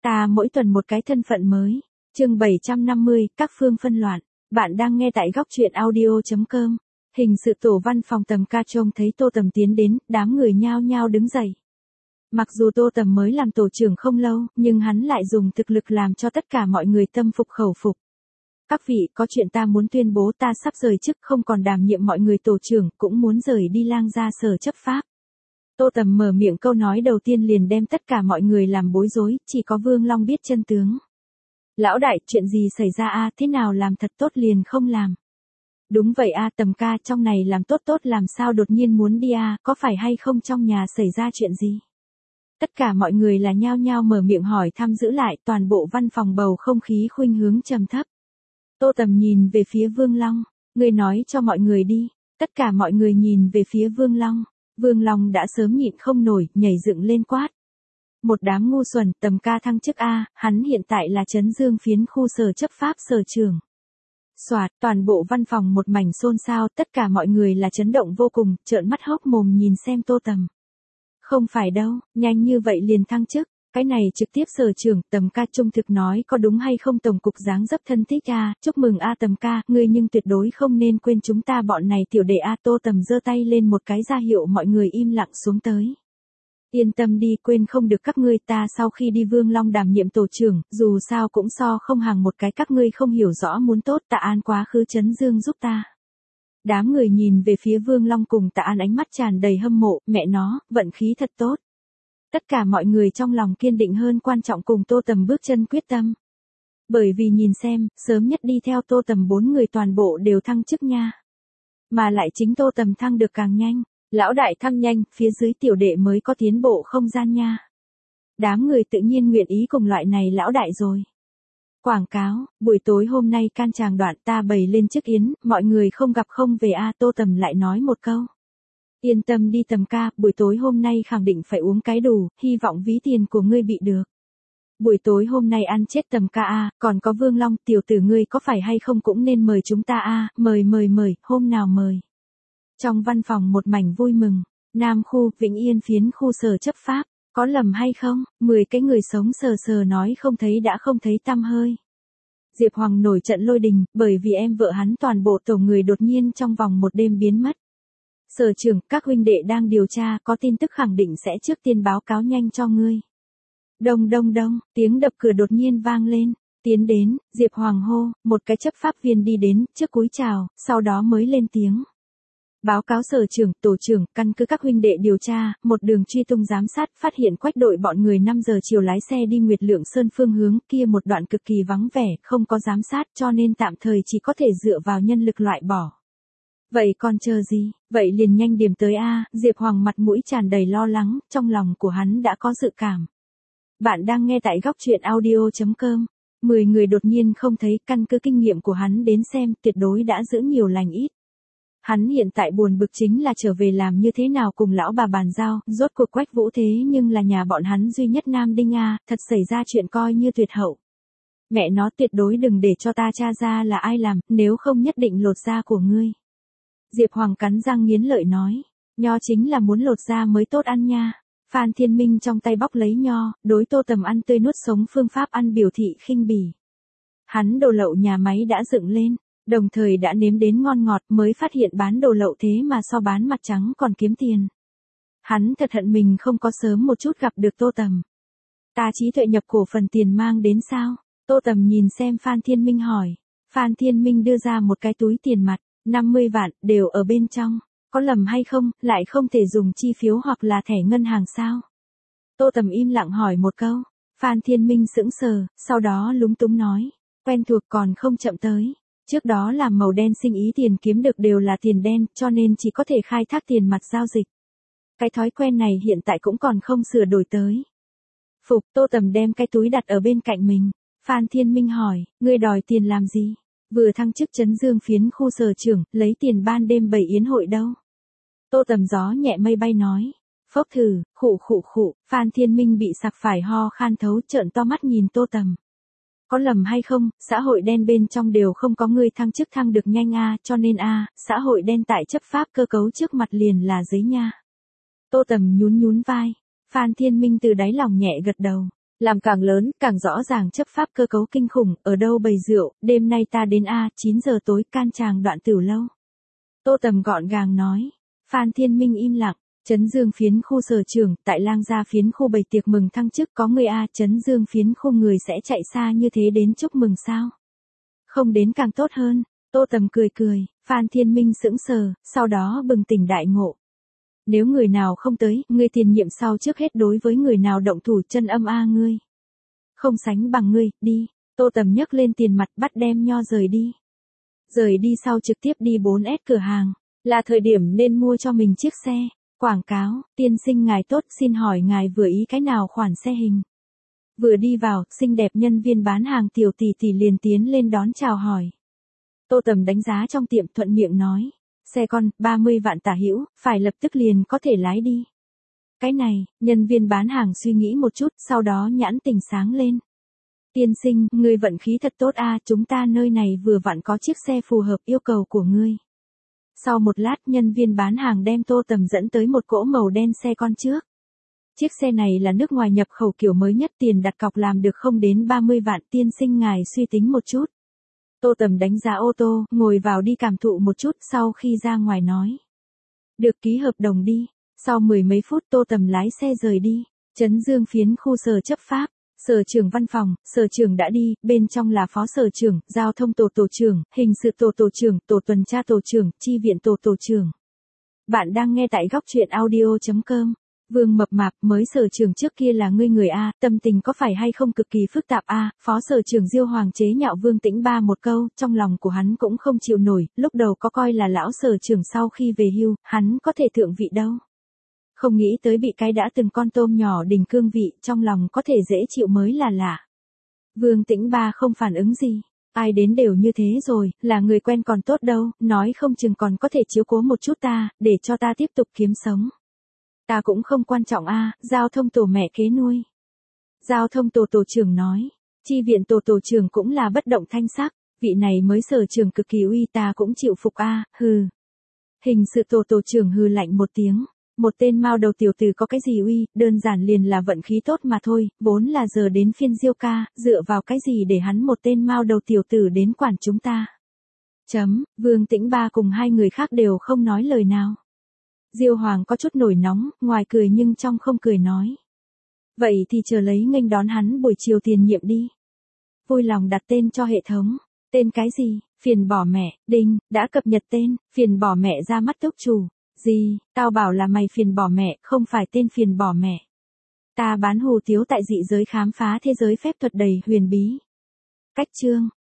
Ta mỗi tuần một cái thân phận mới. Chương 750, các phương phân loạn. Bạn đang nghe tại góc truyện audio.com. Hình sự tổ văn phòng Tầm Ca trông thấy Tô Tầm tiến đến, đám người nhao nhao đứng dậy. Mặc dù Tô Tầm mới làm tổ trưởng không lâu, nhưng hắn lại dùng thực lực làm cho tất cả mọi người tâm phục khẩu phục. Các vị, có chuyện ta muốn tuyên bố, ta sắp rời chức, không còn đảm nhiệm mọi người tổ trưởng, cũng muốn rời đi lang gia sở chấp pháp. Tô Tầm mở miệng câu nói đầu tiên liền đem tất cả mọi người làm bối rối, chỉ có Vương Long biết chân tướng. Lão đại, chuyện gì xảy ra a? Thế nào làm thật tốt liền không làm? Đúng vậy a, Tầm ca, trong này làm tốt tốt làm sao đột nhiên muốn đi a, có phải hay không trong nhà xảy ra chuyện gì? Tất cả mọi người là nhao nhao mở miệng hỏi thăm, giữ lại toàn bộ văn phòng bầu không khí khuynh hướng trầm thấp. Tô Tầm nhìn về phía Vương Long, người nói cho mọi người đi. Tất cả mọi người nhìn về phía Vương Long. Vương Long đã sớm nhịn không nổi, nhảy dựng lên quát. Một đám ngu xuẩn, Tầm ca thăng chức a, hắn hiện tại là Trấn Dương phiến khu sở chấp pháp sở trưởng. Soạt, toàn bộ văn phòng một mảnh xôn xao, tất cả mọi người là chấn động vô cùng, trợn mắt hốc mồm nhìn xem Tô Tầm. Không phải đâu, nhanh như vậy liền thăng chức, cái này trực tiếp sở trưởng. Tầm ca trung thực nói có đúng hay không? Tổng cục dáng dấp thân thích a, chúc mừng a Tầm ca, ngươi nhưng tuyệt đối không nên quên chúng ta bọn này tiểu đệ a. Tô Tầm giơ tay lên một cái ra hiệu mọi người im lặng xuống tới. Yên tâm đi, quên không được các ngươi, ta sau khi đi Vương Long đảm nhiệm tổ trưởng, dù sao cũng so không hàng một cái, các ngươi không hiểu rõ muốn tốt, Tạ An quá khứ Trấn Dương giúp ta. Đám người nhìn về phía Vương Long cùng Tạ An ánh mắt tràn đầy hâm mộ, mẹ nó, vận khí thật tốt. Tất cả mọi người trong lòng kiên định hơn quan trọng cùng Tô Tầm bước chân quyết tâm. Bởi vì nhìn xem, sớm nhất đi theo Tô Tầm 4 người toàn bộ đều thăng chức nha. Mà lại chính Tô Tầm thăng được càng nhanh. Lão đại thăng nhanh, phía dưới tiểu đệ mới có tiến bộ không gian nha. Đám người tự nhiên nguyện ý cùng loại này lão đại rồi. Quảng cáo, buổi tối hôm nay can tràng đoạn ta bày lên chiếc yến, mọi người không gặp không về a. Tô Tầm lại nói một câu. Yên tâm đi Tầm ca, buổi tối hôm nay khẳng định phải uống cái đủ, hy vọng ví tiền của ngươi bị được. Buổi tối hôm nay ăn chết Tầm ca a, còn có Vương Long, tiểu tử ngươi có phải hay không cũng nên mời chúng ta a, mời, hôm nào mời. Trong văn phòng một mảnh vui mừng, Nam khu, Vĩnh Yên phiến khu sở chấp pháp, có lầm hay không? 10 cái người sống sờ sờ nói không thấy đã không thấy tăm hơi. Diệp Hoàng nổi trận lôi đình, bởi vì em vợ hắn toàn bộ tổ người đột nhiên trong vòng một đêm biến mất. Sở trưởng, các huynh đệ đang điều tra, có tin tức khẳng định sẽ trước tiên báo cáo nhanh cho ngươi. Đông, tiếng đập cửa đột nhiên vang lên, tiến đến, Diệp Hoàng hô, một cái chấp pháp viên đi đến, trước cúi chào, sau đó mới lên tiếng. Báo cáo sở trưởng, tổ trưởng, căn cứ các huynh đệ điều tra, một đường truy tung giám sát, phát hiện Quách đội bọn người 5 giờ chiều lái xe đi Nguyệt Lượng Sơn phương hướng, kia một đoạn cực kỳ vắng vẻ, không có giám sát, cho nên tạm thời chỉ có thể dựa vào nhân lực loại bỏ. Vậy còn chờ gì, vậy liền nhanh điểm tới a. Diệp Hoàng mặt mũi tràn đầy lo lắng, trong lòng của hắn đã có dự cảm. Bạn đang nghe tại góc truyện audio.com. 10 người đột nhiên không thấy, căn cứ kinh nghiệm của hắn đến xem, tuyệt đối đã giữ nhiều lành ít. Hắn hiện tại buồn bực chính là trở về làm như thế nào cùng lão bà bàn giao, rốt cuộc Quách Vũ thế nhưng là nhà bọn hắn duy nhất nam đinh a, thật xảy ra chuyện coi như tuyệt hậu. Mẹ nó, tuyệt đối đừng để cho ta tra ra là ai làm, nếu không nhất định lột da của ngươi. Diệp Hoàng cắn răng nghiến lợi nói, nho chính là muốn lột da mới tốt ăn nha. Phan Thiên Minh trong tay bóc lấy nho, đối Tô Tầm ăn tươi nuốt sống phương pháp ăn biểu thị khinh bỉ. Hắn đồ lậu nhà máy đã dựng lên, đồng thời đã nếm đến ngon ngọt, mới phát hiện bán đồ lậu thế mà so bán mặt trắng còn kiếm tiền. Hắn thật hận mình không có sớm một chút gặp được Tô Tầm. Ta trí tuệ nhập cổ phần tiền mang đến sao? Tô Tầm nhìn xem Phan Thiên Minh hỏi. Phan Thiên Minh đưa ra một cái túi tiền mặt, 50 vạn, đều ở bên trong. Có lầm hay không, lại không thể dùng chi phiếu hoặc là thẻ ngân hàng sao? Tô Tầm im lặng hỏi một câu. Phan Thiên Minh sững sờ, sau đó lúng túng nói. Quen thuộc còn không chậm tới. Trước đó làm màu đen sinh ý tiền kiếm được đều là tiền đen, cho nên chỉ có thể khai thác tiền mặt giao dịch. Cái thói quen này hiện tại cũng còn không sửa đổi tới. Phục, Tô Tầm đem cái túi đặt ở bên cạnh mình. Phan Thiên Minh hỏi, ngươi đòi tiền làm gì? Vừa thăng chức Trấn Dương phiến khu sở trưởng, lấy tiền ban đêm bày yến hội đâu? Tô Tầm gió nhẹ mây bay nói. Phốc thử, khụ, Phan Thiên Minh bị sặc phải ho khan thấu, trợn to mắt nhìn Tô Tầm. Có lầm hay không, xã hội đen bên trong đều không có người thăng chức thăng được nhanh a, cho nên a, xã hội đen tại chấp pháp cơ cấu trước mặt liền là giấy nha. Tô Tầm nhún vai. Phan Thiên Minh từ đáy lòng nhẹ gật đầu. Làm càng lớn, càng rõ ràng chấp pháp cơ cấu kinh khủng, ở đâu bày rượu, đêm nay ta đến 9 giờ tối can tràng đoạn Tửu lâu. Tô Tầm gọn gàng nói. Phan Thiên Minh im lặng. Trấn Dương phiến khu sở trưởng, tại Lang Gia phiến khu bày tiệc mừng thăng chức có người Trấn Dương phiến khu người sẽ chạy xa như thế đến chúc mừng sao? Không đến càng tốt hơn. Tô Tầm cười cười, Phan Thiên Minh sững sờ, sau đó bừng tỉnh đại ngộ. Nếu người nào không tới, ngươi tiền nhiệm sau trước hết đối với người nào động thủ chân âm ngươi. Không sánh bằng ngươi, đi. Tô Tầm nhấc lên tiền mặt bắt đem nho rời đi. Rời đi sau trực tiếp đi 4S cửa hàng. Là thời điểm nên mua cho mình chiếc xe. Quảng cáo, tiên sinh ngài tốt, xin hỏi ngài vừa ý cái nào khoản xe hình. Vừa đi vào, xinh đẹp nhân viên bán hàng tiểu tỷ tỷ liền tiến lên đón chào hỏi. Tô Tầm đánh giá trong tiệm thuận miệng nói. Xe con, 30 vạn tả hữu, phải lập tức liền có thể lái đi. Cái này, nhân viên bán hàng suy nghĩ một chút, sau đó nhãn tình sáng lên. Tiên sinh, ngươi vận khí thật tốt chúng ta nơi này vừa vặn có chiếc xe phù hợp yêu cầu của ngươi. Sau một lát nhân viên bán hàng đem Tô Tầm dẫn tới một cỗ màu đen xe con trước. Chiếc xe này là nước ngoài nhập khẩu kiểu mới nhất, tiền đặt cọc làm được không đến 30 vạn, tiên sinh ngài suy tính một chút. Tô Tầm đánh giá ô tô, ngồi vào đi cảm thụ một chút sau khi ra ngoài nói. Được, ký hợp đồng đi. Sau 10 mấy phút Tô Tầm lái xe rời đi. Trấn Dương phiến khu sở chấp pháp. Sở trưởng văn phòng, sở trưởng đã đi, bên trong là phó sở trưởng, giao thông tổ tổ trưởng, hình sự tổ tổ trưởng, tổ tuần tra tổ trưởng, chi viện tổ tổ trưởng. Bạn đang nghe tại góc truyện audio.com. Vương Mập Mạp, mới sở trưởng trước kia là ngươi người tâm tình có phải hay không cực kỳ phức tạp phó sở trưởng Diêu Hoàng chế nhạo Vương Tĩnh Ba một câu, trong lòng của hắn cũng không chịu nổi, lúc đầu có coi là lão sở trưởng sau khi về hưu, hắn có thể thượng vị đâu. Không nghĩ tới bị cái đã từng con tôm nhỏ đình cương vị, trong lòng có thể dễ chịu mới là lạ. Vương Tĩnh Ba không phản ứng gì. Ai đến đều như thế rồi, là người quen còn tốt đâu, nói không chừng còn có thể chiếu cố một chút ta, để cho ta tiếp tục kiếm sống. Ta cũng không quan trọng giao thông tổ mẹ kế nuôi. Giao thông tổ tổ trưởng nói, chi viện tổ tổ trưởng cũng là bất động thanh sắc, vị này mới sở trưởng cực kỳ uy ta cũng chịu phục hừ. Hình sự tổ tổ trưởng hừ lạnh một tiếng. Một tên mao đầu tiểu tử có cái gì uy, đơn giản liền là vận khí tốt mà thôi, vốn là giờ đến phiên Diêu ca, dựa vào cái gì để hắn một tên mao đầu tiểu tử đến quản chúng ta. Vương Tĩnh Ba cùng hai người khác đều không nói lời nào. Diêu Hoàng có chút nổi nóng, ngoài cười nhưng trong không cười nói. Vậy thì chờ lấy nghênh đón hắn buổi chiều tiền nhiệm đi. Vui lòng đặt tên cho hệ thống. Tên cái gì? Phiền bỏ mẹ, đinh, đã cập nhật tên, phiền bỏ mẹ ra mắt túc chủ. Gì, tao bảo là mày phiền bỏ mẹ, không phải tên phiền bỏ mẹ. Ta bán hủ tiếu tại dị giới khám phá thế giới phép thuật đầy huyền bí. Cách chương.